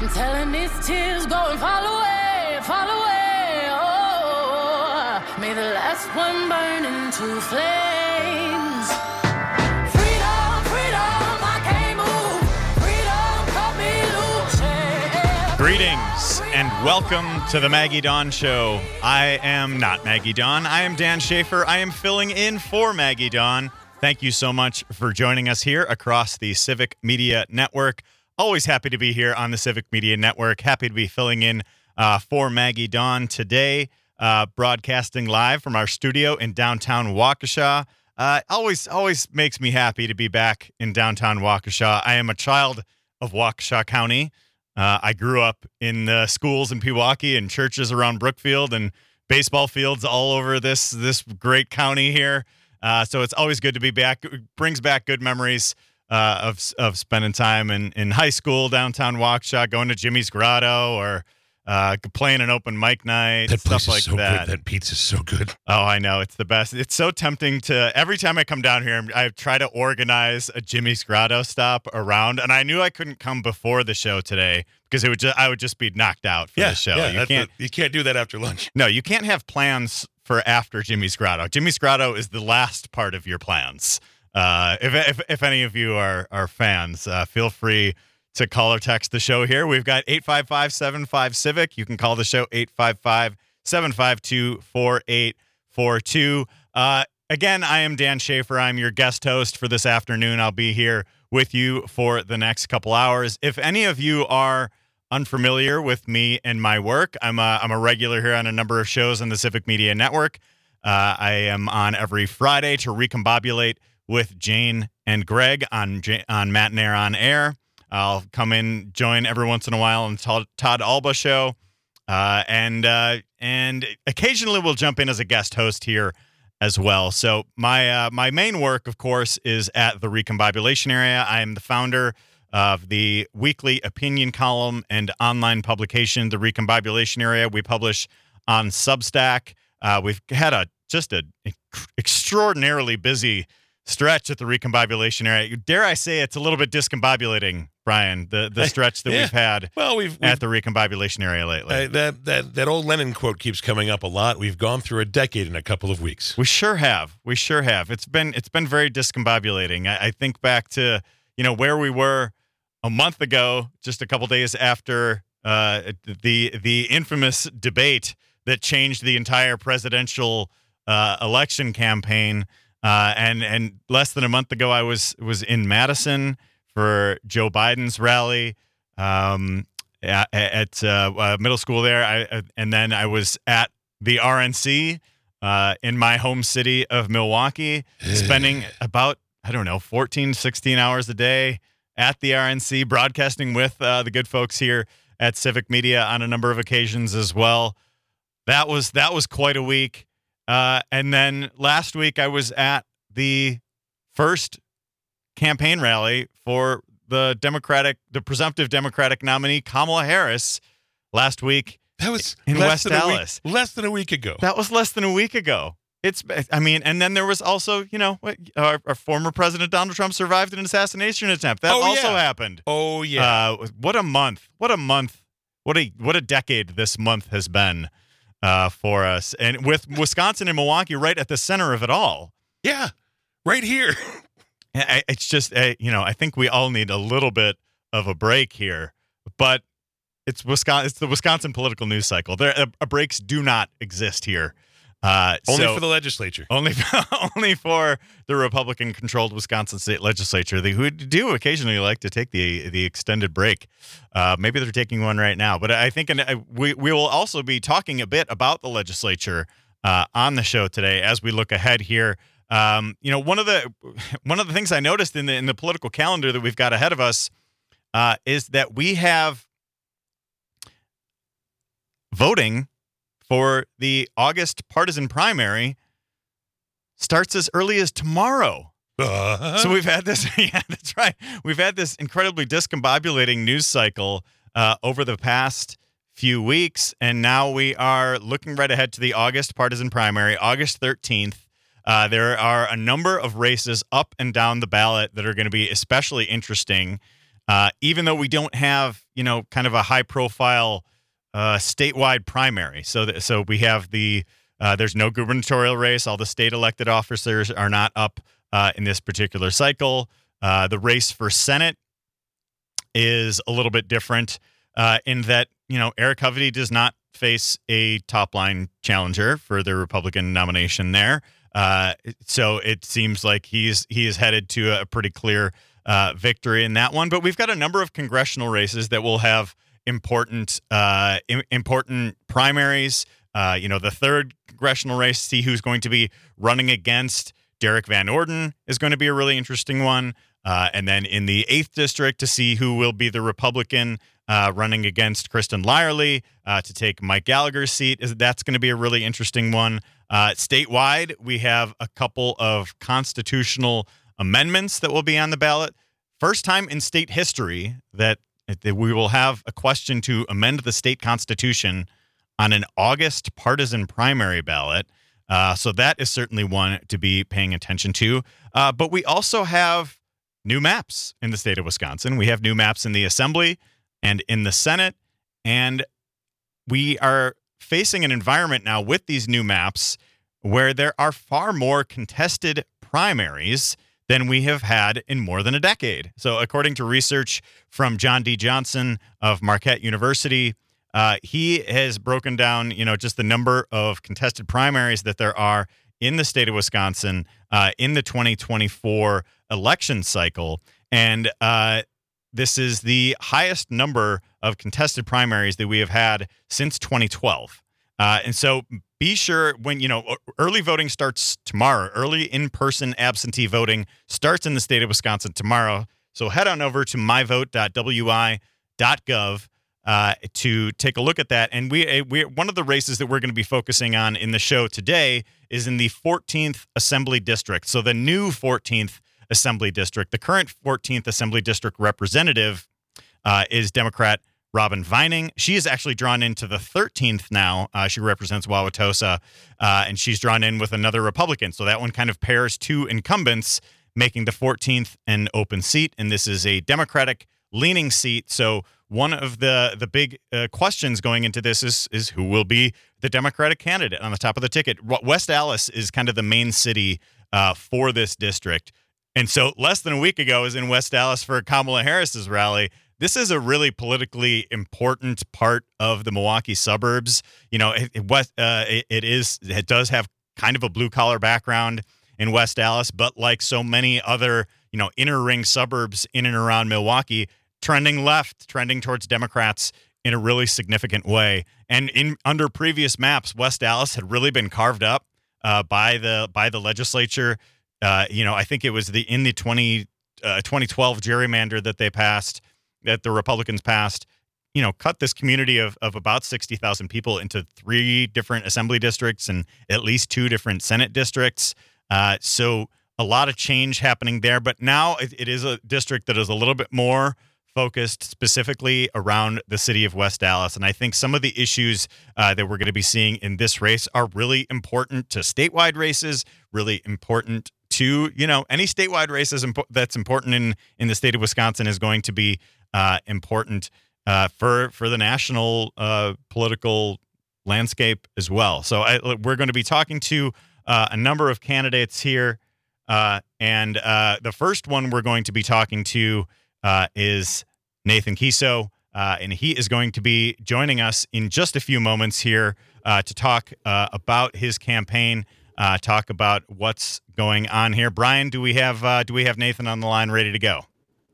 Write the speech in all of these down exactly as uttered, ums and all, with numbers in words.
I'm telling these tears go and fall away, fall away. Oh, may the last one burn into flames. Freedom, freedom, I can't move. Freedom, cut me loose. Yeah. Greetings and welcome to the Maggie Dawn Show. I am not Maggie Dawn. I am Dan Schaefer. I am filling in for Maggie Dawn. Thank you so much for joining us here across the Civic Media Network. Always happy to be here on the Civic Media Network. Happy to be filling in uh, for Maggie Dawn today, uh, broadcasting live from our studio in downtown Waukesha. Uh, always, always makes me happy to be back in downtown Waukesha. I am a child of Waukesha County. Uh, I grew up in uh, schools in Pewaukee and churches around Brookfield and baseball fields all over this this great county here. Uh, so it's always good to be back. It brings back good memories uh, of of spending time in, in high school downtown Waukesha, going to Jimmy's Grotto, or uh, playing an open mic night, that stuff place like is so that. Good. That pizza's so good. Oh, I know. It's the best. It's so tempting to, every time I come down here, I try to organize a Jimmy's Grotto stop around, and I knew I couldn't come before the show today because it would just, I would just be knocked out for yeah, the show. Yeah, you can't the, you can't do that after lunch. No, you can't have plans for after Jimmy's Grotto. Jimmy's Grotto is the last part of your plans. Uh, if, if if any of you are are fans, uh, feel free to call or text the show here. We've got eight five five, seven five, Civic. You can call the show eight five five, seven five two, four eight four two. Uh, again, I am Dan Schaefer. I'm your guest host for this afternoon. I'll be here with you for the next couple hours. If any of you are unfamiliar with me and my work, I'm a, I'm a regular here on a number of shows on the Civic Media Network. Uh, I am on every Friday to recombobulate with Jane and Greg on on Matt and Air on Air. I'll come in, join every once in a while on Todd, Todd Alba show, uh, and uh, and occasionally we'll jump in as a guest host here as well. So my uh, my main work, of course, is at the Recombobulation Area. I am the founder of the weekly opinion column and online publication, the Recombobulation Area. We publish on Substack. Uh, we've had a just an extraordinarily busy stretch at the Recombobulation Area. Dare I say it's a little bit discombobulating, Brian, the, the stretch that yeah. we've had well, we've, we've, at the Recombobulation Area lately. Uh, that, that, that old Lennon quote keeps coming up a lot. We've gone through a decade in a couple of weeks. We sure have. We sure have. It's been it's been very discombobulating. I, I think back to, you know, where we were a month ago, just a couple days after uh, the the infamous debate that changed the entire presidential uh, election campaign. Uh, and and less than a month ago, I was was in Madison for Joe Biden's rally um, at, at uh, uh, middle school there. I, and then I was at the R N C uh, in my home city of Milwaukee, spending about, I don't know, fourteen, sixteen hours a day at the R N C, broadcasting with uh, the good folks here at Civic Media on a number of occasions as well. That was that was quite a week. Uh, and then last week I was at the first campaign rally for the Democratic, the presumptive Democratic nominee Kamala Harris last week. That was in less West than Dallas. A week, less than a week ago. That was less than a week ago. It's, I mean, and then there was also, you know, our, our former President Donald Trump survived an assassination attempt. That oh, also yeah. happened. Oh yeah. Uh, what a month! What a month! What a what a decade this month has been. Uh, for us, and with Wisconsin and Milwaukee right at the center of it all. Yeah, right here. It's just, you know, I think we all need a little bit of a break here, but it's Wisconsin. It's the Wisconsin political news cycle. There, uh, breaks do not exist here. Uh, only so, for the legislature. Only, only for the Republican-controlled Wisconsin state legislature, they, who do occasionally like to take the the extended break. Uh, maybe they're taking one right now. But I think and we we will also be talking a bit about the legislature uh, on the show today as we look ahead here. Um, you know, one of the one of the things I noticed in the in the political calendar that we've got ahead of us uh, is that we have voting for the August partisan primary starts as early as tomorrow. Uh-huh. So we've had this, yeah, that's right. We've had this incredibly discombobulating news cycle uh, over the past few weeks, and now we are looking right ahead to the August partisan primary, August thirteenth. Uh, there are a number of races up and down the ballot that are going to be especially interesting. uh, even though we don't have, you know, kind of a high profile uh, statewide primary. So, th- so we have the, uh, there's no gubernatorial race. All the state elected officers are not up uh, in this particular cycle. Uh, the race for Senate is a little bit different uh, in that, you know, Eric Hovey does not face a top line challenger for the Republican nomination there. Uh, so it seems like he's he is headed to a pretty clear uh, victory in that one. But we've got a number of congressional races that will have important uh, im- important primaries. Uh, you know, the third congressional race, see who's going to be running against Derek Van Orden is going to be a really interesting one. Uh, and then in the eighth district to see who will be the Republican uh, running against Kristen Lyerly uh, to take Mike Gallagher's seat. Is That's going to be a really interesting one. Uh, statewide, we have a couple of constitutional amendments that will be on the ballot. First time in state history that, that we will have a question to amend the state constitution on an August partisan primary ballot. Uh, so that is certainly one to be paying attention to. Uh, but we also have new maps in the state of Wisconsin. We have new maps in the Assembly and in the Senate. And we are facing an environment now with these new maps where there are far more contested primaries than we have had in more than a decade. So according to research from John D. Johnson of Marquette University, uh, he has broken down, you know, just the number of contested primaries that there are in the state of Wisconsin uh, in the twenty twenty-four election cycle. And uh, this is the highest number of contested primaries that we have had since twenty twelve. Uh, and so be sure when, you know, early voting starts tomorrow. Early in-person absentee voting starts in the state of Wisconsin tomorrow. So head on over to my vote dot w i dot gov uh, to take a look at that. And we, we one of the races that we're going to be focusing on in the show today is in the fourteenth Assembly District. So the new fourteenth Assembly District. The current fourteenth Assembly District representative uh, is Democrat Robin Vining. She is actually drawn into the thirteenth now. Uh, she represents Wauwatosa, uh, and she's drawn in with another Republican. So that one kind of pairs two incumbents, making the fourteenth an open seat. And this is a Democratic-leaning seat. So one of the the big uh, questions going into this is is who will be the Democratic candidate on the top of the ticket. West Allis is kind of the main city uh, for this district. And so less than a week ago, I was in West Allis for Kamala Harris's rally. This is a really politically important part of the Milwaukee suburbs. You know, it, it, uh, it, it is, it does have kind of a blue collar background in West Allis, but like so many other, you know, inner ring suburbs in and around Milwaukee, trending left, trending towards Democrats in a really significant way. And in under previous maps, West Allis had really been carved up uh, by the by the legislature. Uh, you know, I think it was the in the twenty, uh, twenty twelve gerrymander that they passed, that the Republicans passed, you know, cut this community of, of about sixty thousand people into three different assembly districts and at least two different Senate districts. Uh, so a lot of change happening there. But now it, it is a district that is a little bit more focused specifically around the city of West Allis. And I think some of the issues uh, that we're going to be seeing in this race are really important to statewide races, really important to, you know, any statewide races impo- that's important in, in the state of Wisconsin is going to be uh, important uh, for, for the national uh, political landscape as well. So I, we're going to be talking to uh, a number of candidates here. Uh, and uh, the first one we're going to be talking to Uh, is Nathan Kiso, uh, and he is going to be joining us in just a few moments here uh, to talk uh, about his campaign, uh, talk about what's going on here. Brian, do we have uh, do we have Nathan on the line ready to go?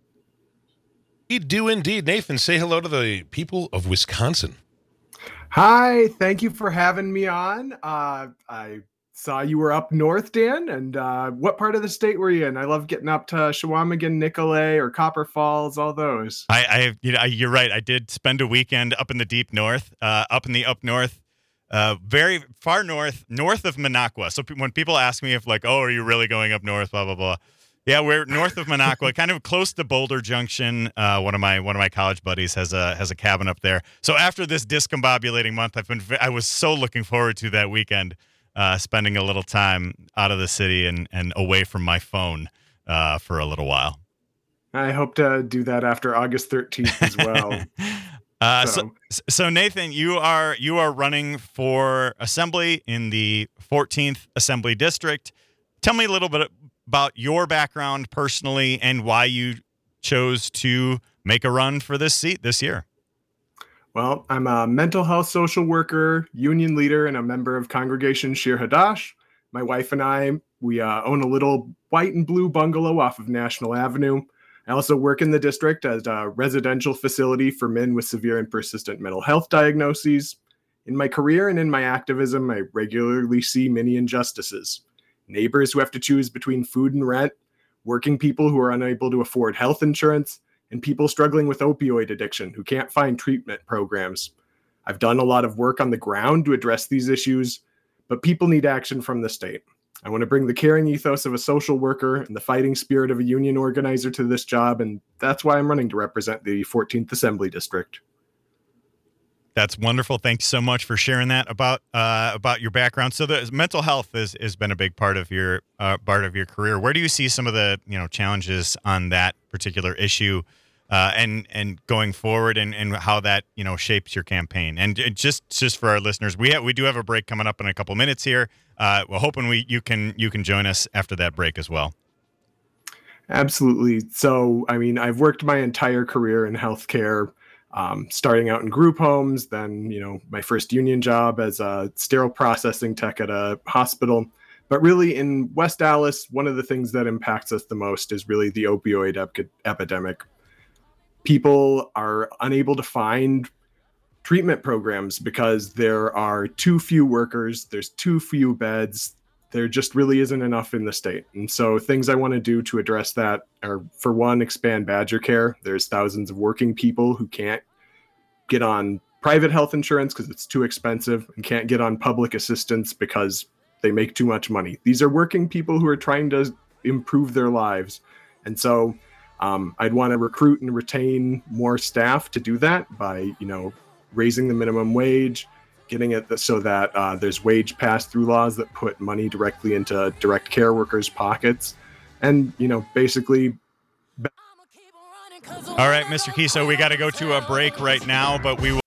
We do indeed. Nathan, say hello to the people of Wisconsin. Hi, thank you for having me on. Uh, I saw you were up north, Dan, and uh, what part of the state were you in? I love getting up to Chequamegon, Nicolet, or Copper Falls, all those. I, I you know, you're right. I did spend a weekend up in the deep north, uh, up in the up north, uh, very far north, north of Minocqua. So p- when people ask me if like, oh, are you really going up north, blah, blah, blah. Yeah, we're north of Minocqua, kind of close to Boulder Junction. Uh, one of my one of my college buddies has a has a cabin up there. So after this discombobulating month, I've been I was so looking forward to that weekend. Uh, spending a little time out of the city and, and away from my phone uh, for a little while. I hope to do that after August thirteenth as well. uh, so. so, so Nathan, you are you are running for assembly in the fourteenth Assembly District. Tell me a little bit about your background personally and why you chose to make a run for this seat this year. Well, I'm a mental health social worker, union leader, and a member of Congregation Shir Hadash. My wife and I, we uh, own a little white and blue bungalow off of National Avenue. I also work in the district as a residential facility for men with severe and persistent mental health diagnoses. In my career and in my activism, I regularly see many injustices. Neighbors who have to choose between food and rent, working people who are unable to afford health insurance, and people struggling with opioid addiction who can't find treatment programs. I've done a lot of work on the ground to address these issues, but people need action from the state. I want to bring the caring ethos of a social worker and the fighting spirit of a union organizer to this job, and that's why I'm running to represent the fourteenth Assembly District. That's wonderful. Thanks so much for sharing that about uh, about your background. So, the mental health has has been a big part of your uh, part of your career. Where do you see some of the you know challenges on that particular issue, uh, and and going forward, and, and how that you know shapes your campaign? And it just just for our listeners, we have we do have a break coming up in a couple minutes here. Uh, we're hoping we you can you can join us after that break as well. Absolutely. So, I mean, I've worked my entire career in healthcare. Um, starting out in group homes, then, you know, my first union job as a sterile processing tech at a hospital. But really in West Dallas, one of the things that impacts us the most is really the opioid ep- epidemic. People are unable to find treatment programs because there are too few workers, there's too few beds, there just really isn't enough in the state. And so things I want to do to address that are, for one, expand Badger Care. There's thousands of working people who can't get on private health insurance because it's too expensive and can't get on public assistance because they make too much money. These are working people who are trying to improve their lives. And so um, I'd want to recruit and retain more staff to do that by, you know, raising the minimum wage, getting it so that uh, there's wage pass-through laws that put money directly into direct care workers' pockets. And, you know, basically... All right, Mister Kiso, we got to go to a break right now, but we will...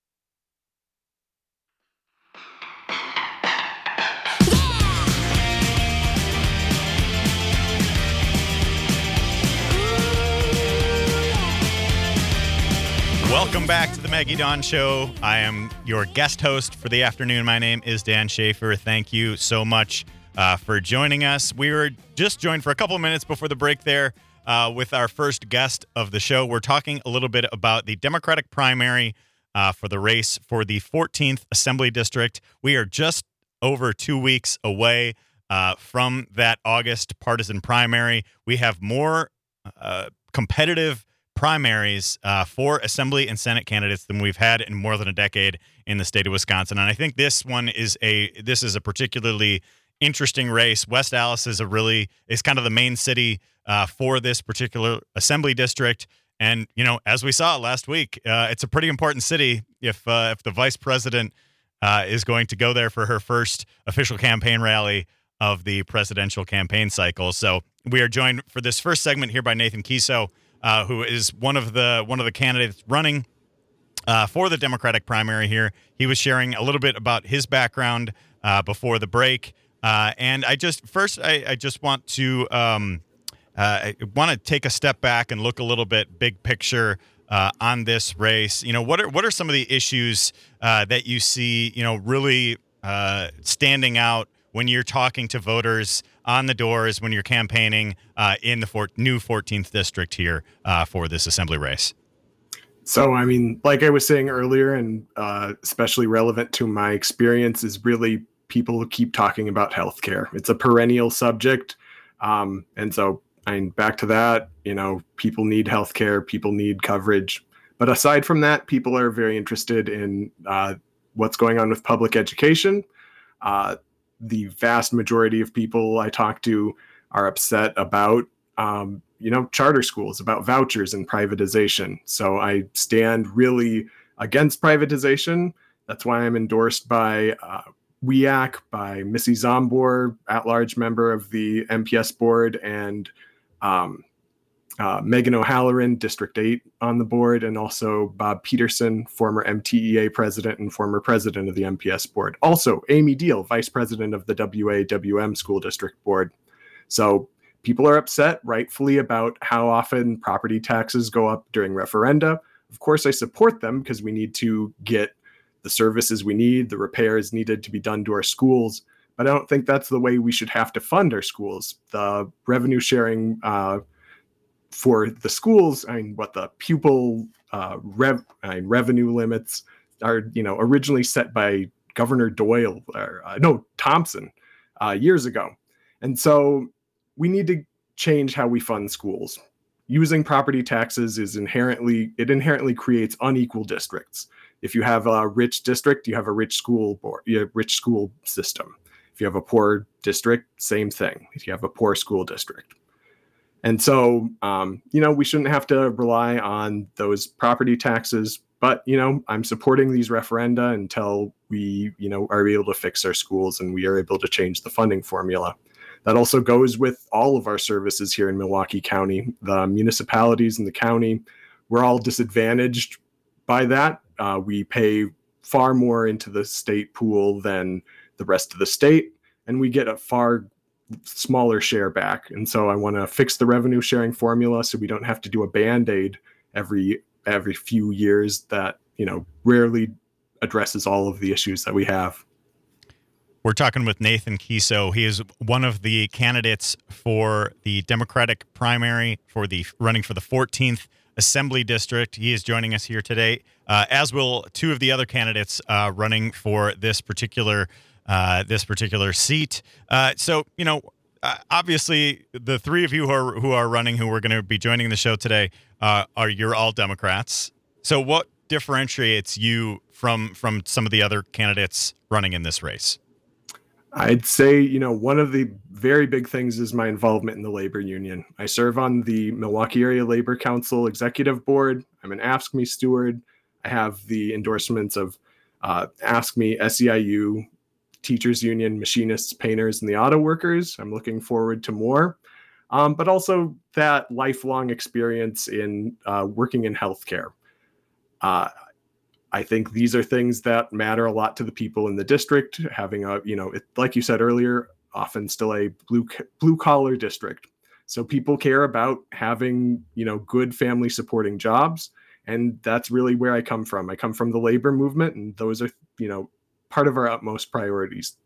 Welcome back to the Maggie Dawn Show. I am your guest host for the afternoon. My name is Dan Schaefer. Thank you so much uh, for joining us. We were just joined for a couple of minutes before the break there uh, with our first guest of the show. We're talking a little bit about the Democratic primary uh, for the race for the fourteenth Assembly District. We are just over two weeks away uh, from that August partisan primary. We have more uh, competitive primaries uh, for Assembly and Senate candidates than we've had in more than a decade in the state of Wisconsin. And I think this one is a this is a particularly interesting race. West Dallas is a really is kind of the main city uh, for this particular Assembly district. And, you know, as we saw last week, uh, it's a pretty important city if uh, if the vice president uh, is going to go there for her first official campaign rally of the presidential campaign cycle. So we are joined for this first segment here by Nathan Kiso, Uh, who is one of the one of the candidates running uh, for the Democratic primary here. He was sharing a little bit about his background uh, before the break, uh, and I just first I, I just want to um, uh, I want to take a step back and look a little bit big picture uh, on this race. You know, what are what are some of the issues uh, that you see, you know, really uh, standing out when you're talking to voters on the doors, when you're campaigning uh, in the four, new fourteenth district here uh, for this assembly race? So, I mean, like I was saying earlier, and uh, especially relevant to my experience, is really people keep talking about healthcare. It's a perennial subject. Um, and so, I mean, back to that, you know, people need healthcare, people need coverage. But aside from that, people are very interested in uh, what's going on with public education. Uh, the vast majority of people I talk to are upset about, um, you know, charter schools, about vouchers and privatization. So I stand really against privatization. That's why I'm endorsed by uh, W E A C, by Missy Zombor, at-large member of the M P S board, and um, uh, Megan O'Halloran, District eight, on the board, and also Bob Peterson, former M T E A president and former president of the M P S board. Also, Amy Deal, vice president of the W A W M School District Board. So people are upset, rightfully, about how often property taxes go up during referenda. Of course, I support them because we need to get the services we need, the repairs needed to be done to our schools. But I don't think that's the way we should have to fund our schools. The revenue sharing uh, for the schools, I mean, what the pupil uh, rev, I mean, revenue limits are, you know, originally set by Governor Doyle, or uh, no, Thompson, uh, years ago. And so we need to change how we fund schools. Using property taxes is inherently, it inherently creates unequal districts. If you have a rich district, you have a rich school board, you have a rich school system. If you have a poor district, same thing. If you have a poor school district. And so, um, you know, we shouldn't have to rely on those property taxes, but, you know, I'm supporting these referenda until we, you know, are able to fix our schools and we are able to change the funding formula. That also goes with all of our services here in Milwaukee County. The municipalities in the county, we're all disadvantaged by that. Uh, we pay far more into the state pool than the rest of the state, and we get a far smaller share back. And so I want to fix the revenue sharing formula so we don't have to do a Band-Aid every every few years that, you know, rarely addresses all of the issues that we have. We're talking with Nathan Kiso. He is one of the candidates for the Democratic primary for the running for the fourteenth Assembly District. He is joining us here today, uh, as will two of the other candidates uh, running for this particular uh, this particular seat. Uh, so, you know, uh, obviously, the three of you who are who are running, who are going to be joining the show today, uh, are you're all Democrats. So, what differentiates you from from some of the other candidates running in this race? I'd say, you know, one of the very big things is my involvement in the labor union. I serve on the Milwaukee Area Labor Council Executive Board. I'm an Ask Me steward. I have the endorsements of uh, Ask Me, S E I U, Teachers Union, Machinists, Painters, and the Auto Workers. I'm looking forward to more. Um, but also that lifelong experience in uh, working in healthcare. Uh, I think these are things that matter a lot to the people in the district. Having a, you know, it, like you said earlier, often still a blue blue collar district. So people care about having, you know, good family supporting jobs. And that's really where I come from. I come from the labor movement, and those are, you know, part of our utmost priorities.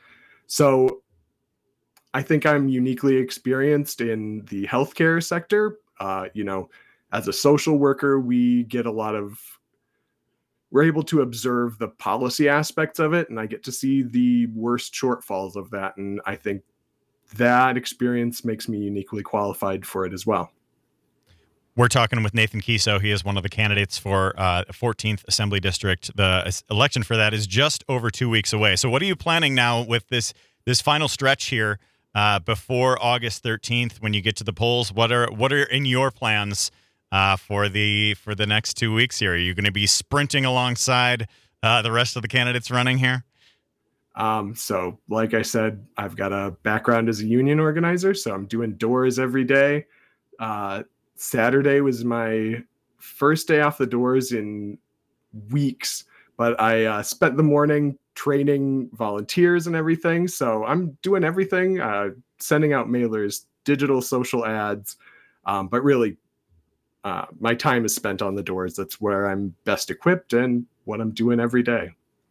So I think I'm uniquely experienced in the healthcare sector. Uh, you know, as a social worker, we get a lot of we're able to observe the policy aspects of it, and I get to see the worst shortfalls of that. And I think that experience makes me uniquely qualified for it as well. We're talking with Nathan Kiso. He is one of the candidates for uh, fourteenth Assembly District. The election for that is just over two weeks away. So what are you planning now with this this final stretch here uh, before August thirteenth when you get to the polls? What are what are in your plans Uh, for the for the next two weeks here? Are you going to be sprinting alongside uh, the rest of the candidates running here? Um, so, like I said, I've got a background as a union organizer, so I'm doing doors every day. Uh, Saturday was my first day off the doors in weeks, but I uh, spent the morning training volunteers and everything. So I'm doing everything, uh, sending out mailers, digital social ads, um, but really, Uh, my time is spent on the doors. That's where I'm best equipped and what I'm doing every day.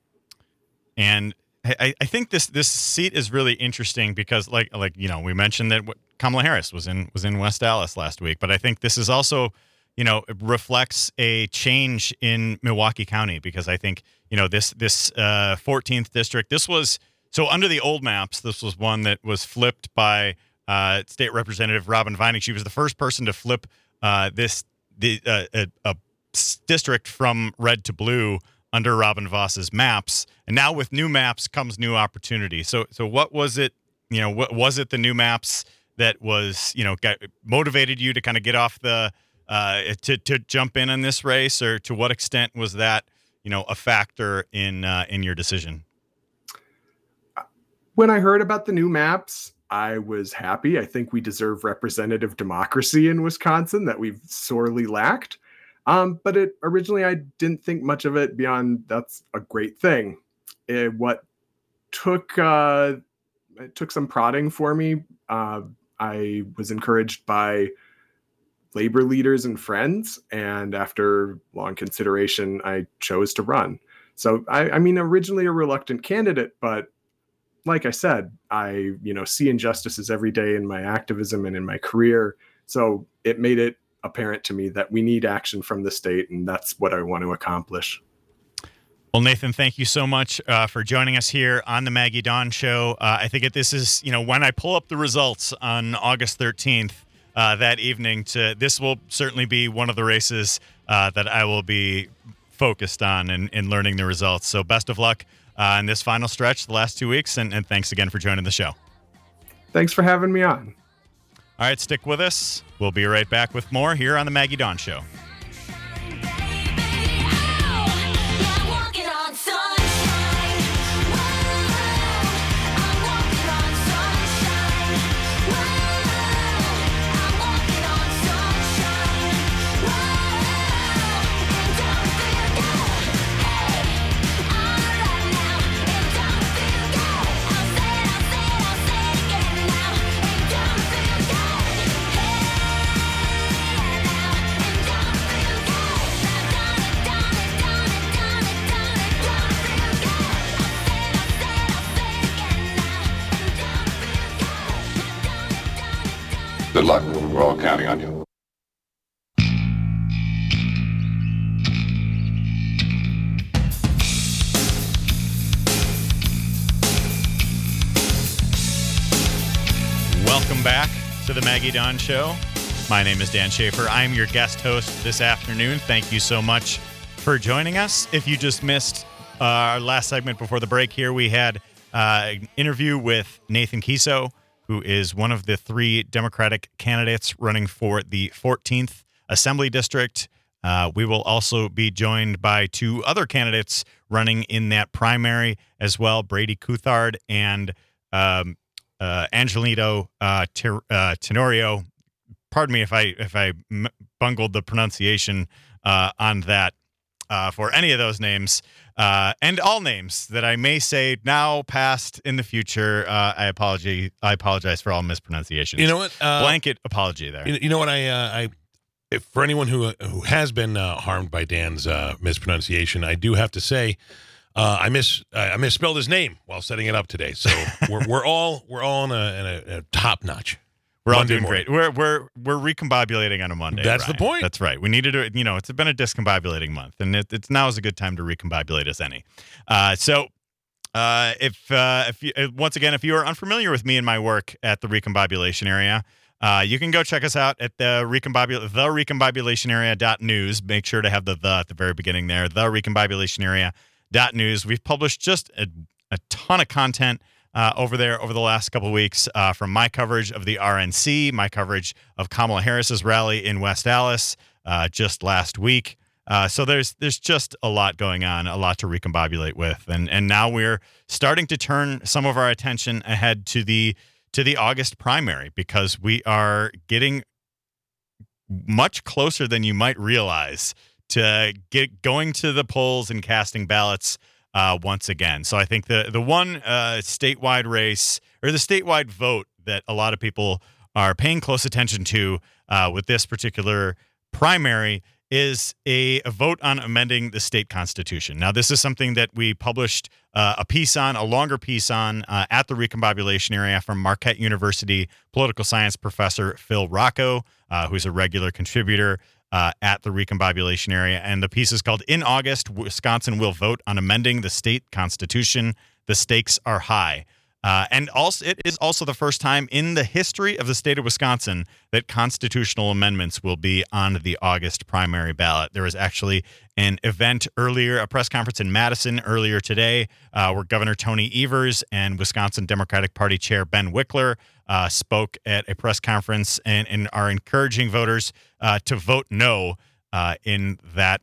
And I, I think this this seat is really interesting because, like like you know, we mentioned that Kamala Harris was in was in West Allis last week, but I think this is also, you know, it reflects a change in Milwaukee County because I think, you know, this this uh, fourteenth district. This was so under the old maps. This was one that was flipped by uh, State Representative Robin Vining. She was the first person to flip Uh, this the uh, a, a district from red to blue under Robin Voss's maps, and now with new maps comes new opportunity. So, so what was it? You know, what was it? The new maps that was, you know, got, motivated you to kind of get off the uh, to to jump in on this race, or to what extent was that, you know, a factor in uh, in your decision? When I heard about the new maps, I was happy. I think we deserve representative democracy in Wisconsin that we've sorely lacked. Um, but it originally, I didn't think much of it beyond that's a great thing. It, what took uh, it took some prodding for me. Uh, I was encouraged by labor leaders and friends, and after long consideration, I chose to run. So I, I mean, originally a reluctant candidate, but like I said, I, you know, see injustices every day in my activism and in my career. So it made it apparent to me that we need action from the state, and that's what I want to accomplish. Well, Nathan, thank you so much uh, for joining us here on the Maggie Dawn Show. Uh, I think it, this is, you know, when I pull up the results on August thirteenth uh, that evening, to this will certainly be one of the races uh, that I will be focused on in, in learning the results. So best of luck Uh, in this final stretch, the last two weeks, and, and thanks again for joining the show. Thanks for having me on. All right, stick with us. We'll be right back with more here on the Maggie Dawn Show. Good luck. We're all counting on you. Welcome back to the Maggie Dawn Show. My name is Dan Schaefer. I'm your guest host this afternoon. Thank you so much for joining us. If you just missed uh, our last segment before the break here, we had uh, an interview with Nathan Kiso, who is one of the three Democratic candidates running for the fourteenth Assembly District. Uh, we will also be joined by two other candidates running in that primary as well, Brady Couthard and um, uh, Angelito uh, Ter- uh, Tenorio. Pardon me if I if I m- bungled the pronunciation uh, on that uh, for any of those names. Uh, and all names that I may say now, past, in the future. Uh, I apologize. I apologize for all mispronunciations. You know what? Uh, Blanket apology there. You, you know what? I, uh, I, if, for anyone who who has been uh, harmed by Dan's uh, mispronunciation, I do have to say, uh, I miss I misspelled his name while setting it up today. So we're we're all we're all in a, in a, a top notch. We're all Monday doing morning. great. We're we're we're recombobulating on a Monday. That's Brian. the point. That's right. We needed to, you know, it's been a discombobulating month, and it, it's now is a good time to recombobulate as any. Uh, so, uh, if uh, if you, uh, once again, if you are unfamiliar with me and my work at the recombobulation area, uh, you can go check us out at the recombobul the recombobulation area dot news. Make sure to have the the at the very beginning there. The recombobulation area dot news. We've published just a, a ton of content Uh, over there over the last couple of weeks, uh, from my coverage of the R N C, my coverage of Kamala Harris's rally in West Allis uh, just last week. Uh, so there's there's just a lot going on, a lot to recombobulate with, and and now we're starting to turn some of our attention ahead to the to the August primary, because we are getting much closer than you might realize to get going to the polls and casting ballots Uh, once again. So I think the the one uh, statewide race, or the statewide vote, that a lot of people are paying close attention to uh, with this particular primary is a, a vote on amending the state constitution. Now, this is something that we published uh, a piece on, a longer piece on, uh, at the recombobulation area from Marquette University political science professor Phil Rocco, uh, who's a regular contributor Uh, at the recombobulation area. And the piece is called "In August, Wisconsin Will Vote on Amending the State Constitution. The Stakes Are High." Uh, and also, it is also the first time in the history of the state of Wisconsin that constitutional amendments will be on the August primary ballot. There was actually an event earlier, a press conference in Madison earlier today, uh, where Governor Tony Evers and Wisconsin Democratic Party Chair Ben Wickler uh, spoke at a press conference and, and are encouraging voters uh, to vote no uh, in that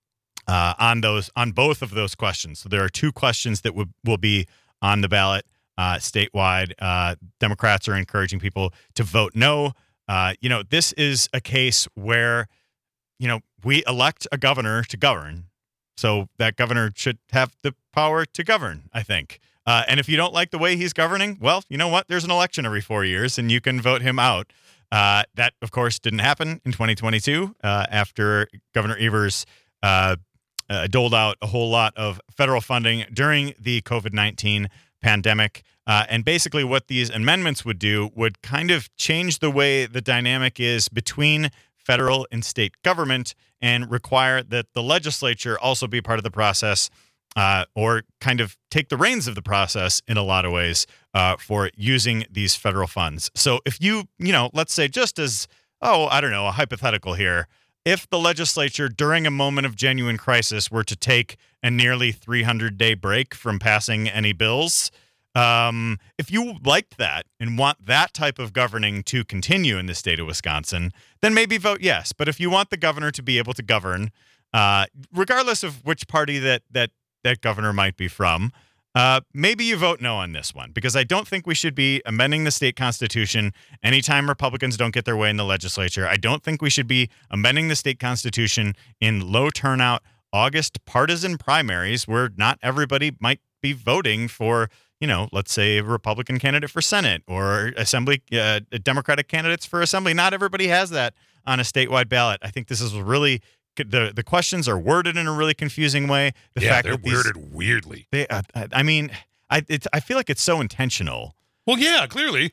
uh, on those on both of those questions. So there are two questions that will will be on the ballot uh, statewide. Uh, Democrats are encouraging people to vote no. Uh, you know, this is a case where, you know, we elect a governor to govern. So that governor should have the power to govern, I think. Uh, and if you don't like the way he's governing, well, you know what? There's an election every four years, and you can vote him out. Uh, that, of course, didn't happen in twenty twenty-two uh, after Governor Evers uh, uh, doled out a whole lot of federal funding during the COVID nineteen pandemic. Uh, and basically what these amendments would do would kind of change the way the dynamic is between federal and state government and require that the legislature also be part of the process. Uh, or kind of take the reins of the process in a lot of ways uh, for using these federal funds. So if you, you know, let's say just as, oh, I don't know, a hypothetical here, if the legislature during a moment of genuine crisis were to take a nearly three hundred day break from passing any bills, um, if you liked that and want that type of governing to continue in the state of Wisconsin, then maybe vote yes. But if you want the governor to be able to govern, uh, regardless of which party that that that governor might be from, uh, maybe you vote no on this one, because I don't think we should be amending the state constitution anytime Republicans don't get their way in the legislature. I don't think we should be amending the state constitution in low turnout August partisan primaries where not everybody might be voting for, you know, let's say a Republican candidate for Senate or assembly, uh, Democratic candidates for assembly. Not everybody has that on a statewide ballot. I think this is really The the questions are worded in a really confusing way. The yeah, fact they're that these, worded weirdly. They, uh, I mean, I it's, I feel like it's so intentional. Well, yeah, clearly.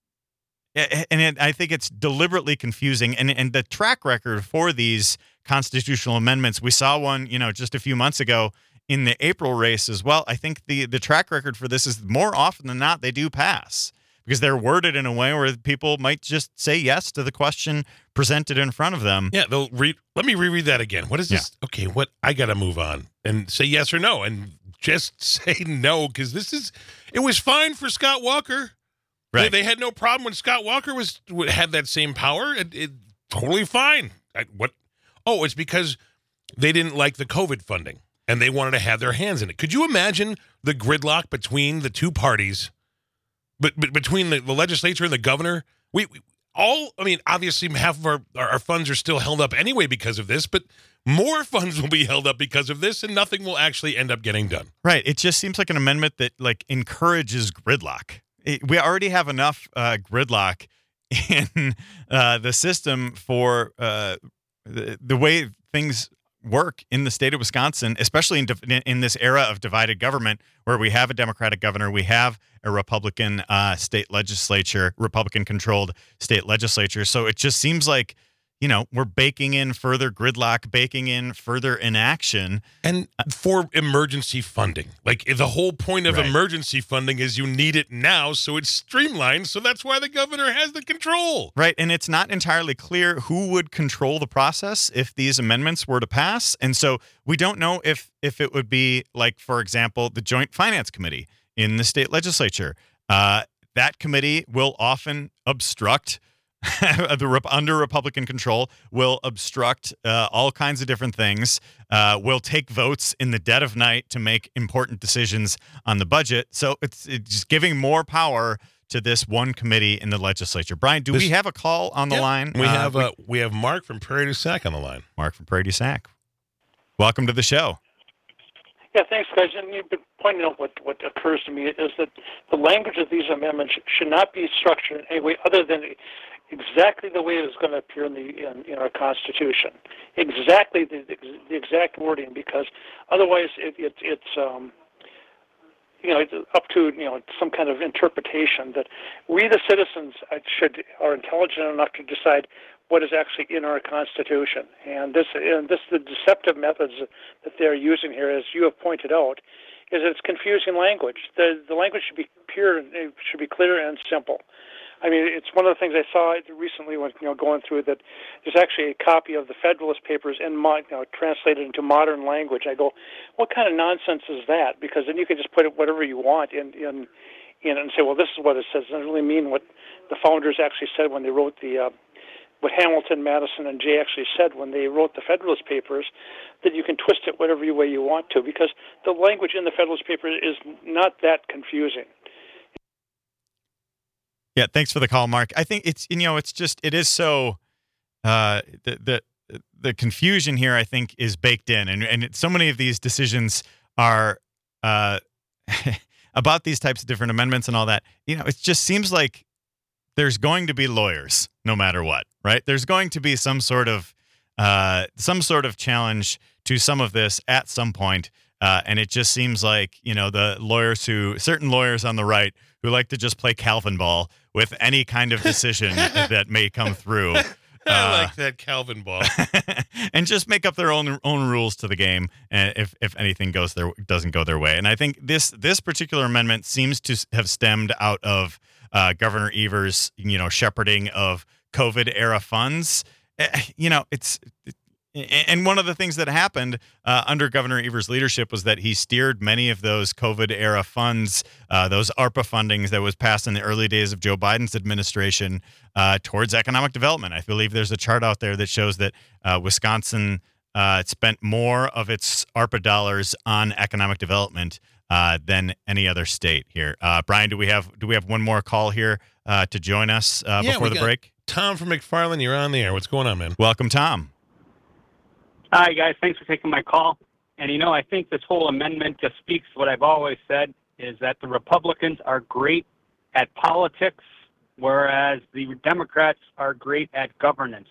And it, I think it's deliberately confusing. And and the track record for these constitutional amendments, we saw one, you know, just a few months ago in the April race as well. I think the the track record for this is more often than not they do pass, because they're worded in a way where people might just say yes to the question presented in front of them. Yeah, they'll read. Let me reread that again. What is this? Yeah. Okay, what? I got to move on and say yes or no, and just say no, because this is. It was fine for Scott Walker. Right. They, they had no problem when Scott Walker was had that same power. It, it totally fine. I, what? Oh, it's because they didn't like the COVID funding and they wanted to have their hands in it. Could you imagine the gridlock between the two parties? But, but between the, the legislature and the governor, we, we all, I mean, obviously half of our, our, our funds are still held up anyway because of this, but more funds will be held up because of this, and nothing will actually end up getting done. Right. It just seems like an amendment that like encourages gridlock. It, we already have enough uh, gridlock in uh, the system for uh, the, the way things work in the state of Wisconsin, especially in, in this era of divided government where we have a Democratic governor, we have a Republican uh, state legislature, Republican-controlled state legislature. So it just seems like, you know, we're baking in further gridlock, baking in further inaction. And for emergency funding. Like, the whole point of Right. emergency funding is you need it now, so it's streamlined, so that's why the governor has the control. Right. And it's not entirely clear who would control the process if these amendments were to pass. And so we don't know if if it would be like, for example, the Joint Finance Committee in the state legislature. Uh, that committee will often obstruct the rep- under Republican control, will obstruct uh, all kinds of different things, uh, will take votes in the dead of night to make important decisions on the budget. So it's, it's just giving more power to this one committee in the legislature. Brian, do This- we have a call on the Yep. line? We Uh, have uh, we have Mark from Prairie du Sac on the line. Mark from Prairie du Sac. Welcome to the show. Yeah, thanks, guys. And you've been pointing out what, what occurs to me is that the language of these amendments should not be structured in any way other than exactly the way it is going to appear in the in, in our Constitution. Exactly the, the, the exact wording, because otherwise it, it, it's um, you know it's up to you know some kind of interpretation that we the citizens should are intelligent enough to decide what is actually in our Constitution. And this and this the deceptive methods that they're using here, as you have pointed out, is that it's confusing language. The the language should be pure, it should be clear and simple. I mean, it's one of the things I saw recently when you know going through that. There's actually a copy of the Federalist Papers in you know, translated into modern language. I go, what kind of nonsense is that? Because then you can just put it whatever you want in in, in and say, well, this is what it says. It doesn't really mean what the founders actually said when they wrote the. Uh, what Hamilton, Madison, and Jay actually said when they wrote the Federalist Papers, that you can twist it whatever way you want to, because the language in the Federalist Papers is not that confusing. Yeah, thanks for the call, Mark. I think it's, you know, it's just, it is so, uh, the, the, the confusion here, I think, is baked in. And, and it, so many of these decisions are uh, about these types of different amendments and all that. You know, it just seems like there's going to be lawyers no matter what, right? There's going to be some sort of, uh, some sort of challenge to some of this at some point. Uh, and it just seems like, you know, the lawyers who, certain lawyers on the right who like to just play Calvin ball with any kind of decision that may come through. I Uh, like that Calvin ball. and just make up their own own rules to the game, and if if anything goes their doesn't go their way. And I think this this particular amendment seems to have stemmed out of uh, Governor Evers, you know, shepherding of COVID era funds. Eh, You know, it's. And one of the things that happened uh, under Governor Evers' leadership was that he steered many of those COVID-era funds, uh, those ARPA fundings that was passed in the early days of Joe Biden's administration, uh, towards economic development. I believe there's a chart out there that shows that uh, Wisconsin uh, spent more of its ARPA dollars on economic development uh, than any other state here. Uh, Brian, do we have do we have one more call here uh, to join us uh, Yeah, before we the got break? Tom from McFarland, you're on the air. What's going on, man? Welcome, Tom. Hi, guys. Thanks for taking my call. And, you know, I think this whole amendment just speaks to what I've always said, is that the Republicans are great at politics, whereas the Democrats are great at governance.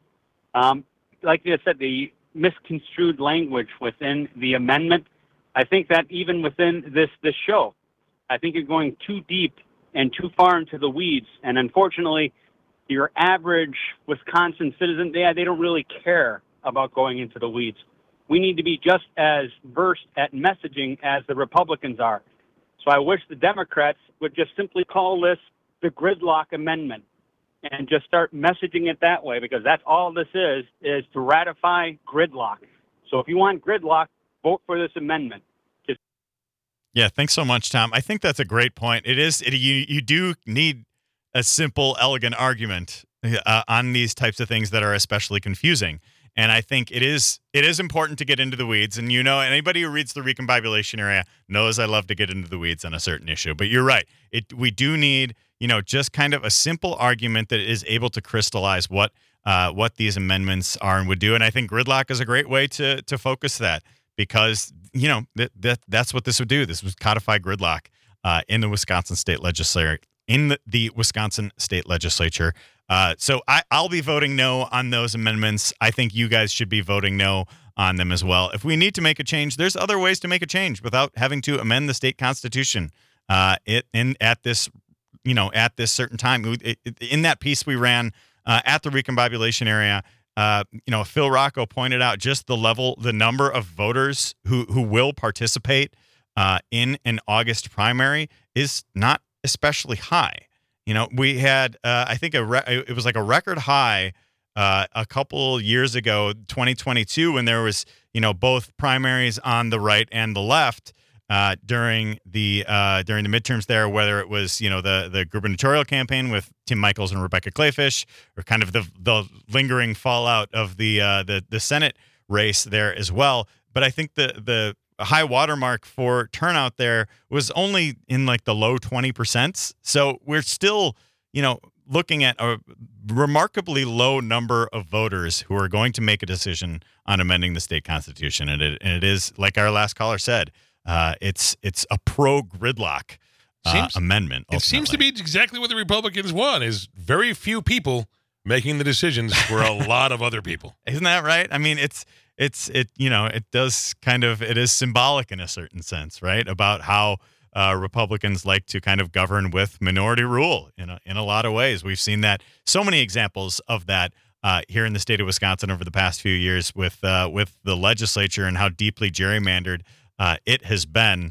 Um, like you said, the misconstrued language within the amendment, I think that even within this, this show, I think you're going too deep and too far into the weeds. And unfortunately, your average Wisconsin citizen, yeah, they don't really care about going into the weeds. We need to be just as versed at messaging as the Republicans are. So I wish the Democrats would just simply call this the gridlock amendment and just start messaging it that way, because that's all this is, is to ratify gridlock. So if you want gridlock, vote for this amendment. Just- Yeah, thanks so much, Tom. I think that's a great point. It is, it, you, you do need a simple, elegant argument uh, on these types of things that are especially confusing. And I think it is it is important to get into the weeds. And, you know, anybody who reads the Recombobulation area knows I love to get into the weeds on a certain issue. But you're right. It we do need, you know, just kind of a simple argument that is able to crystallize what uh, what these amendments are and would do. And I think gridlock is a great way to to focus that, because, you know, that, that that's what this would do. This would codify gridlock uh, in the Wisconsin state legislature, in the, the Wisconsin state legislature. Uh, so I, I'll be voting no on those amendments. I think you guys should be voting no on them as well. If we need to make a change, there's other ways to make a change without having to amend the state constitution. Uh, it in at this, you know, at this certain time. It, it, in that piece we ran uh, at the Recombobulation area, uh, you know, Phil Rocco pointed out just the level, the number of voters who who will participate uh, in an August primary is not especially high. You know, we had, uh, I think, a re- it was like a record high uh, a couple years ago, twenty twenty-two, when there was, you know, both primaries on the right and the left uh, during the uh, during the midterms there, whether it was, you know, the the gubernatorial campaign with Tim Michels and Rebecca Clayfish, or kind of the the lingering fallout of the uh, the the Senate race there as well. But I think the the high watermark for turnout there was only in like the low twenty percent. So we're still, you know, looking at a remarkably low number of voters who are going to make a decision on amending the state constitution. And it, and it is, like our last caller said, uh, it's it's a pro gridlock uh, Seems- amendment. It seems to be exactly what the Republicans want, is very few people making the decisions for a lot of other people. Isn't that right? I mean, it's it's it you know it does kind of it is symbolic in a certain sense, right? About how uh, Republicans like to kind of govern with minority rule in a, in a lot of ways. We've seen that so many examples of that uh, here in the state of Wisconsin over the past few years with uh, with the legislature and how deeply gerrymandered uh, it has been.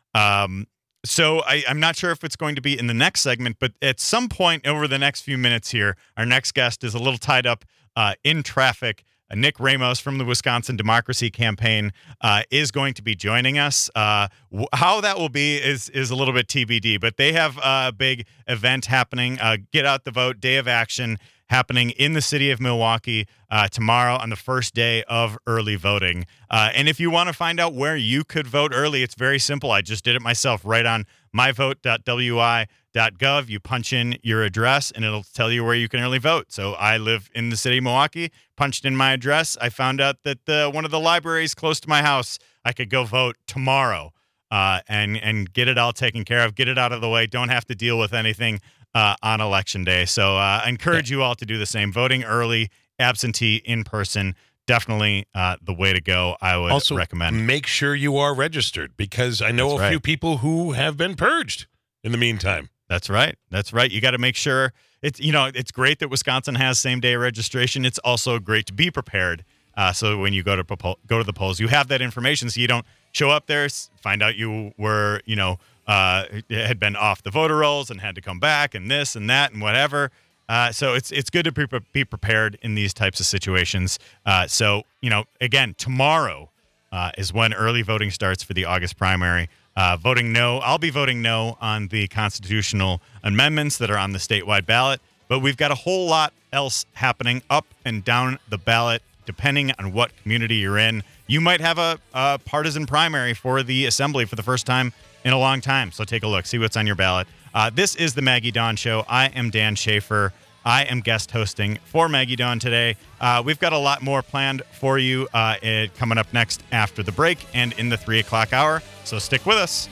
Um, So I, I'm not sure if it's going to be in the next segment, but at some point over the next few minutes here, our next guest is a little tied up uh, in traffic. Uh, Nick Ramos from the Wisconsin Democracy Campaign uh, is going to be joining us. Uh, w- how that will be is is a little bit T B D, but they have a big event happening, uh, Get Out the Vote, Day of Action, happening in the city of Milwaukee uh, tomorrow on the first day of early voting. Uh, and if you want to find out where you could vote early, it's very simple. I just did it myself right on my vote dot w i dot gov. You punch in your address, and it'll tell you where you can early vote. So I live in the city of Milwaukee, punched in my address. I found out that the, one of the libraries close to my house, I could go vote tomorrow uh, and, and get it all taken care of, get it out of the way, don't have to deal with anything uh, on Election Day. So uh, I encourage you all to do the same. Voting early, absentee, in person, definitely uh, the way to go. I would also recommend. Make sure you are registered, because I know That's a right. few people who have been purged in the meantime. That's right. That's right. You got to make sure it's, you know, it's great that Wisconsin has same day registration. It's also great to be prepared. Uh, so when you go to go to the polls, you have that information, so you don't show up there, find out you were, you know, uh, had been off the voter rolls and had to come back and this and that and whatever. Uh, so it's it's good to be, be prepared in these types of situations. Uh, so, you know, again, tomorrow uh, is when early voting starts for the August primary. Uh, voting no, I'll be voting no on the constitutional amendments that are on the statewide ballot, but we've got a whole lot else happening up and down the ballot, depending on what community you're in. You might have a, a partisan primary for the assembly for the first time in a long time, so take a look, see what's on your ballot. Uh, this is the Maggie Dawn Show. I am Dan Schaefer. I am guest hosting for Maggie Dawn today. Uh, we've got a lot more planned for you uh, it, coming up next after the break and in the three o'clock hour, so stick with us.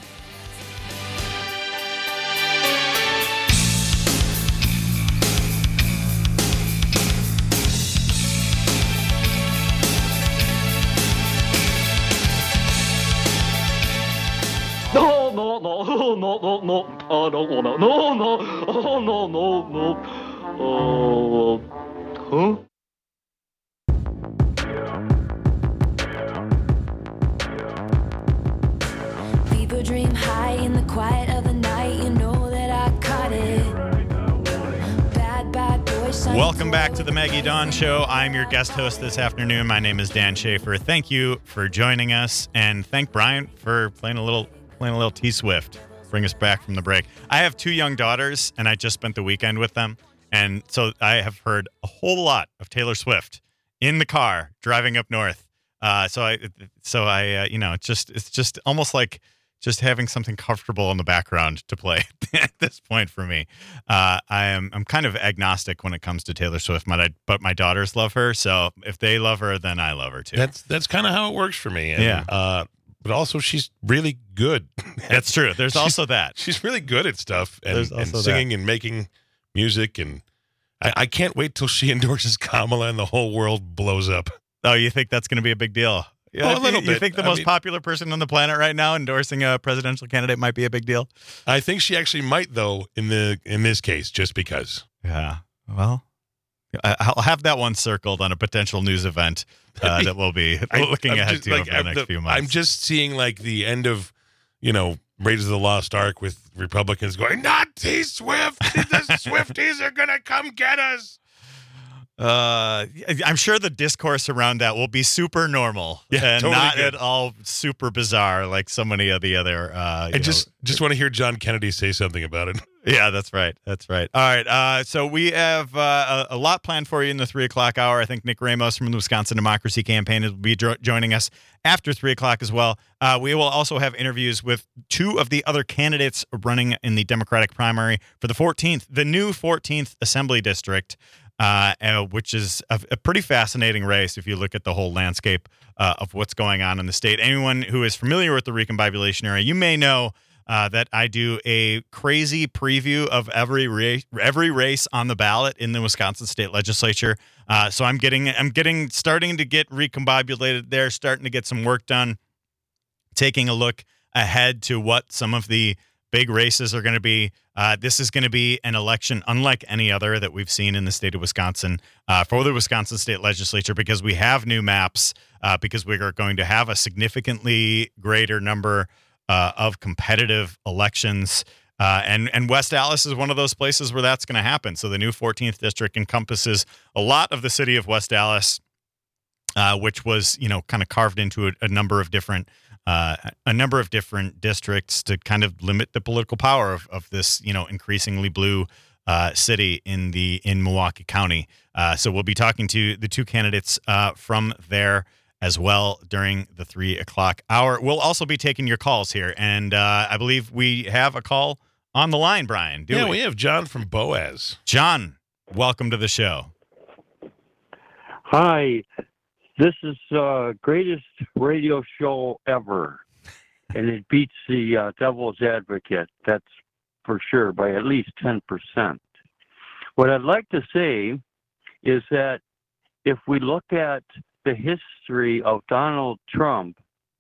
No, no, no, no, no, no, I don't wanna, no, no, oh, no, no, no. Oh, huh? People dream high in the quiet of the night. You know that I caught it. Bad, bad boys. Welcome back to the Maggie Dawn Show. I'm your guest host this afternoon. My name is Dan Schaefer. Thank you for joining us, and thank Brian for playing a little playing a little T Swift. Bring us back from the break. I have two young daughters, and I just spent the weekend with them. And so I have heard a whole lot of Taylor Swift in the car driving up north. Uh, so I, so I, uh, you know, it's just, it's just almost like just having something comfortable in the background to play at this point for me. Uh, I am, I'm kind of agnostic when it comes to Taylor Swift, but, I, but my daughters love her. So if they love her, then I love her too. That's that's kind of how it works for me. And, Yeah. Uh, but also, she's really good. That's true. There's She's- also that. She's really good at stuff and, There's and also that. singing and making music, and I, I can't wait till she endorses Kamala and the whole world blows up. Oh, you think that's going to be a big deal? Yeah, Oh, a you- little you bit. think the I most mean- popular person on the planet right now endorsing a presidential candidate might be a big deal? I think she actually might, though, in the in this case, just because. Yeah. Well, I- I'll have that one circled on a potential news event uh, that we'll be I- looking I'm ahead just, to like, over the I'm next the- few months. I'm just seeing like the end of, you know, Raiders of the Lost Ark with Republicans going, not T Swift. The Swifties are gonna come get us. Uh, I'm sure the discourse around that will be super normal Yeah, and totally not good. at all super bizarre like so many of the other. Uh, you I just know, just want to hear John Kennedy say something about it. Yeah, that's right. That's right. All right. Uh, so we have uh, a, a lot planned for you in the three o'clock hour. I think Nick Ramos from the Wisconsin Democracy Campaign will be jo- joining us after three o'clock as well. Uh, we will also have interviews with two of the other candidates running in the Democratic primary for the fourteenth, the new fourteenth Assembly District, uh, uh, which is a, a pretty fascinating race if you look at the whole landscape uh, of what's going on in the state. Anyone who is familiar with the recombobulation area, you may know Uh, that I do a crazy preview of every race, every race on the ballot in the Wisconsin State Legislature. Uh, so I'm getting, I'm getting, starting to get recombobulated there, starting to get some work done, taking a look ahead to what some of the big races are going to be. Uh, this is going to be an election unlike any other that we've seen in the state of Wisconsin uh, for the Wisconsin State Legislature, because we have new maps, uh, because we are going to have a significantly greater number Uh, of competitive elections. Uh, and, and West Allis is one of those places where that's going to happen. So the new fourteenth district encompasses a lot of the city of West Allis, uh, which was, you know, kind of carved into a, a number of different uh, a number of different districts to kind of limit the political power of, of this, you know, increasingly blue uh, city in the in Milwaukee County. Uh, so we'll be talking to the two candidates uh, from there as well during the three o'clock hour. We'll also be taking your calls here, and uh, I believe we have a call on the line, Brian. Do yeah, we? we have John from Boaz. John, welcome to the show. Hi, this is uh greatest radio show ever, and it beats the uh, Devil's Advocate. That's for sure by at least ten percent. What I'd like to say is that if we look at the history of Donald Trump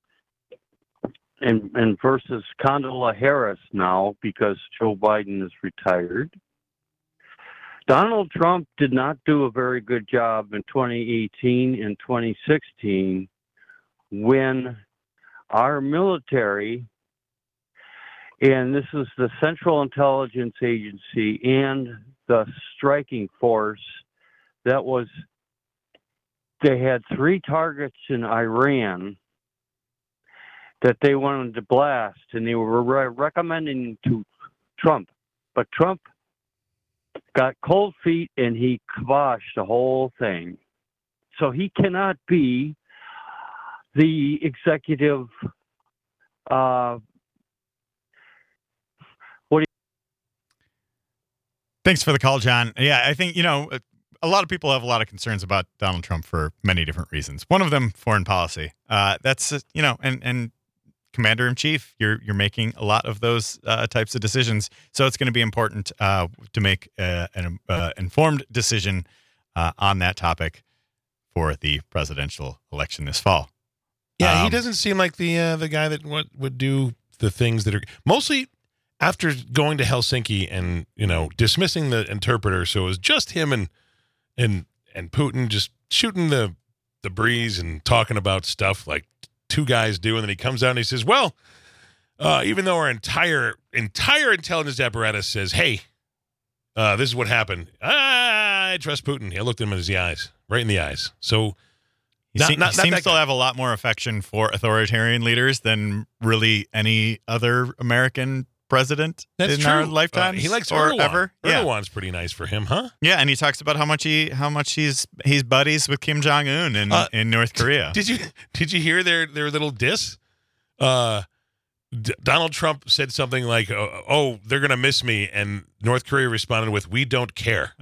and, and versus Kamala Harris now, because Joe Biden is retired, Donald Trump did not do a very good job in twenty eighteen and twenty sixteen when our military, and this is the Central Intelligence Agency and the striking force, that was, they had three targets in Iran that they wanted to blast, and they were re- recommending to Trump. But Trump got cold feet, and he kiboshed the whole thing. So he cannot be the executive. Uh, what do you- Thanks for the call, John. Yeah, I think, you know, a lot of people have a lot of concerns about Donald Trump for many different reasons. One of them, foreign policy. Uh, that's, uh, you know, and, and Commander in Chief, you're you're making a lot of those uh, types of decisions. So it's going to be important uh, to make uh, an uh, informed decision uh, on that topic for the presidential election this fall. Yeah, Um, he doesn't seem like the uh, the guy that would, would do the things that are mostly after going to Helsinki and, you know, dismissing the interpreter. So it was just him and and and Putin just shooting the the breeze and talking about stuff like two guys do, and then he comes out and he says, well, uh, even though our entire entire intelligence apparatus says, hey, uh, this is what happened, I trust Putin. I looked him in his eyes, right in the eyes. So He, not, se- not, he not seems that to guy. have a lot more affection for authoritarian leaders than really any other American president That's in true. our Uh, lifetimes he likes or Erdogan. ever. Yeah. Erdogan's pretty nice for him, huh? Yeah, and he talks about how much he how much he's he's buddies with Kim Jong Un in Uh, in North Korea. Did you did you hear their their little diss? Uh, D- Donald Trump said something like, "Oh, oh they're gonna miss me," and North Korea responded with, "We don't care."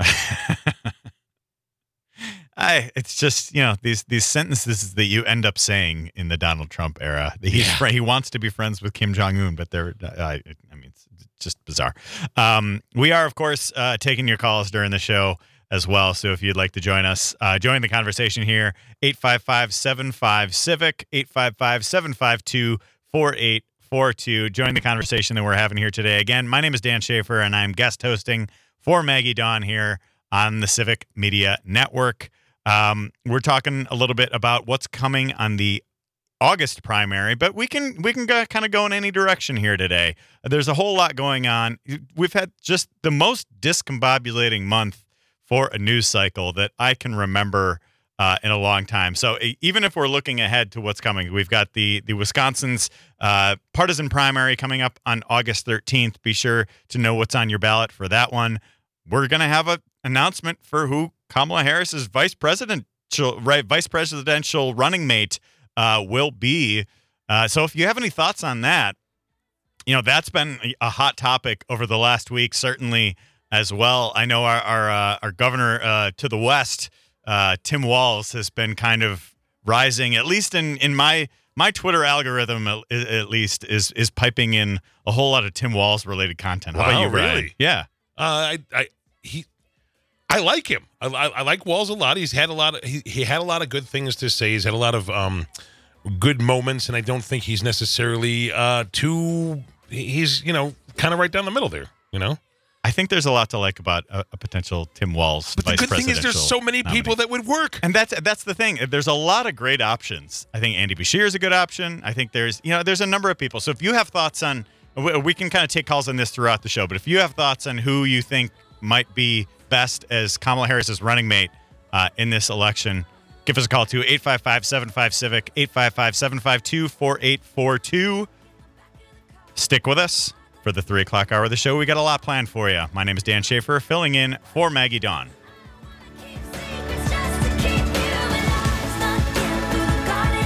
I it's just, you know, these these sentences that you end up saying in the Donald Trump era. He's Yeah. fr- he wants to be friends with Kim Jong Un, but they're I, I mean it's just bizarre. Um, we are of course uh, taking your calls during the show as well. So if you'd like to join us, uh, join the conversation here. eight five five, seven five, civic, eight five five, seven five two, four eight four two. Join the conversation that we're having here today. Again, my name is Dan Schaefer, and I'm guest hosting for Maggie Dawn here on the Civic Media Network. Um, we're talking a little bit about what's coming on the August primary, but we can we can go, kind of go in any direction here today. There's a whole lot going on. We've had just the most discombobulating month for a news cycle that I can remember uh, in a long time. So even if we're looking ahead to what's coming, we've got the the Wisconsin's uh, partisan primary coming up on August thirteenth. Be sure to know what's on your ballot for that one. We're going to have an announcement for who Kamala Harris's vice presidential right vice presidential running mate uh, will be. Uh, so if you have any thoughts on that, you know, that's been a hot topic over the last week, certainly as well. I know our our, uh, our governor uh, to the west, uh, Tim Walz, has been kind of rising, at least in, in my my Twitter algorithm, at, at least, is is piping in a whole lot of Tim Walz related content. How about Wow, you, Ryan? really? Yeah. Uh, I, I, he, I like him. I, I, I like Walz a lot. He's had a lot of he, he had a lot of good things to say. He's had a lot of um, good moments, and I don't think he's necessarily uh, too. He's you know kind of right down the middle there. You know. I think there's a lot to like about a, a potential Tim Walz But the vice good thing is, there's presidential so many nominee. people that would work. And that's that's the thing. There's a lot of great options. I think Andy Bashir is a good option. I think there's you know there's a number of people. So if you have thoughts on, we, we can kind of take calls on this throughout the show. But if you have thoughts on who you think might be best as Kamala Harris's running mate uh, in this election, give us a call to eight five five, seven five, civic, eight five five, seven five two, four eight four two. Stick with us for the three o'clock hour of the show. We got a lot planned for you. My name is Dan Schaefer, filling in for Maggie Dawn. Just to keep you alive, it's not you who got it.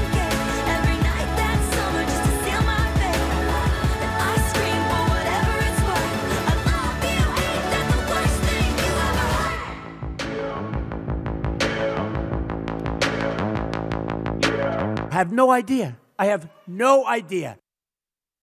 I have no idea. I have no idea.